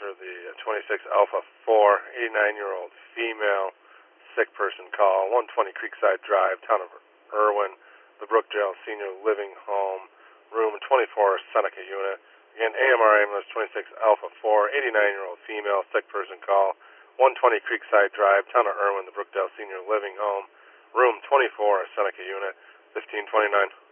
answer the 26 Alpha 4, 89-year-old female, sick person call, 120 Creekside Drive, town of Irwin, the Brookdale Senior Living Home, room 24, Seneca unit. Again, AMR ambulance 26 Alpha 4, 89-year-old female, sick person call, 120 Creekside Drive, town of Irwin, the Brookdale Senior Living Home, room 24, Seneca unit, 1529.